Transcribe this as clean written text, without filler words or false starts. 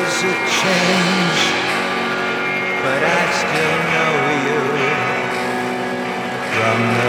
was a change, but I still know you from the